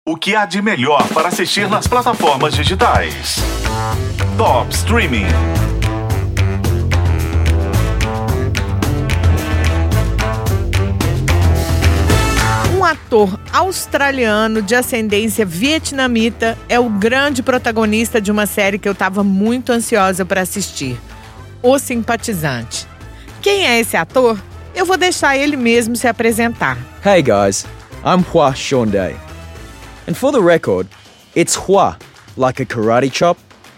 O que há de melhor para assistir nas plataformas digitais? Top Streaming. Um ator australiano de ascendência vietnamita é o grande protagonista de uma série que eu estava muito ansiosa para assistir, O Simpatizante. Quem é esse ator? Eu vou deixar ele mesmo se apresentar. Hey guys, I'm Hua Shondae. And for the record, it's Hua, like a karate chop.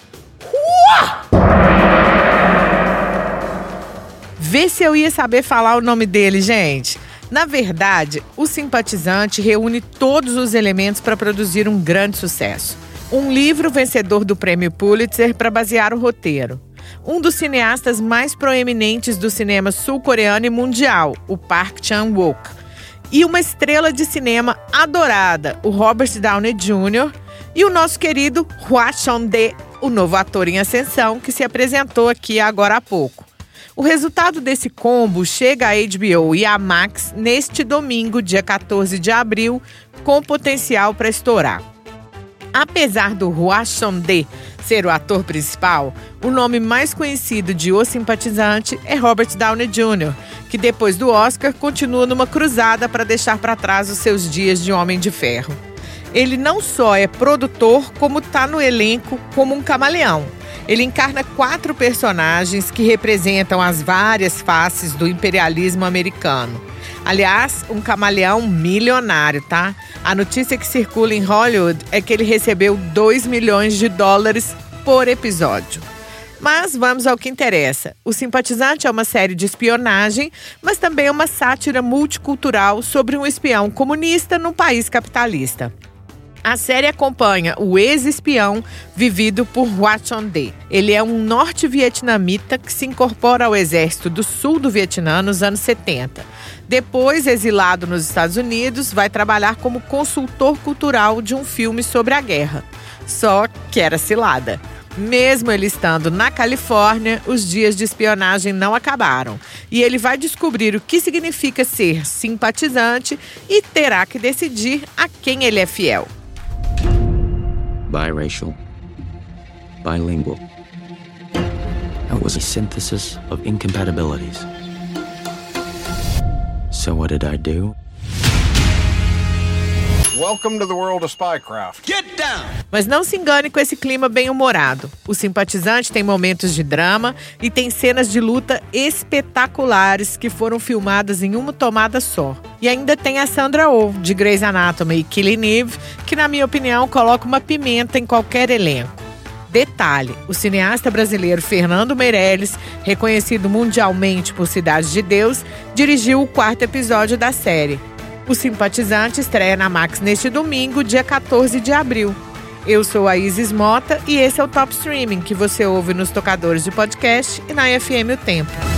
Vê se eu ia saber falar o nome dele, gente. Na verdade, O Simpatizante reúne todos os elementos para produzir um grande sucesso. Um livro vencedor do Prêmio Pulitzer para basear o roteiro. Um dos cineastas mais proeminentes do cinema sul-coreano e mundial, o Park Chan-wook. E uma estrela de cinema adorada, o Robert Downey Jr. E o nosso querido Hwa Chon-dae, o novo ator em ascensão, que se apresentou aqui agora há pouco. O resultado desse combo chega à HBO e à Max neste domingo, dia 14 de abril, com potencial para estourar. Apesar do Hwa Chon-dae ser o ator principal, o nome mais conhecido de O Simpatizante é Robert Downey Jr., que depois do Oscar continua numa cruzada para deixar para trás os seus dias de Homem de Ferro. Ele não só é produtor, como está no elenco como um camaleão. Ele encarna 4 personagens que representam as várias faces do imperialismo americano. Aliás, um camaleão milionário, tá? A notícia que circula em Hollywood é que ele recebeu $2 milhões por episódio. Mas vamos ao que interessa. O Simpatizante é uma série de espionagem, mas também é uma sátira multicultural sobre um espião comunista num país capitalista. A série acompanha o ex-espião vivido por Hwa Chon-dae. Ele é um norte-vietnamita que se incorpora ao exército do sul do Vietnã nos anos 70. Depois, exilado nos Estados Unidos, vai trabalhar como consultor cultural de um filme sobre a guerra. Só que era cilada. Mesmo ele estando na Califórnia, os dias de espionagem não acabaram. E ele vai descobrir o que significa ser simpatizante e terá que decidir a quem ele é fiel. Biracial, bilingual. It was a synthesis of incompatibilities. So what did I do? Welcome to the world of spycraft. Get down! Mas não se engane com esse clima bem-humorado. O Simpatizante tem momentos de drama e tem cenas de luta espetaculares que foram filmadas em uma tomada só. E ainda tem a Sandra Oh, de Grey's Anatomy e Killing Eve, que na minha opinião coloca uma pimenta em qualquer elenco. Detalhe, o cineasta brasileiro Fernando Meirelles, reconhecido mundialmente por Cidade de Deus, dirigiu o 4º episódio da série. O Simpatizante estreia na Max neste domingo, dia 14 de abril. Eu sou a Isis Mota e esse é o Top Streaming, que você ouve nos tocadores de podcast e na FM O Tempo.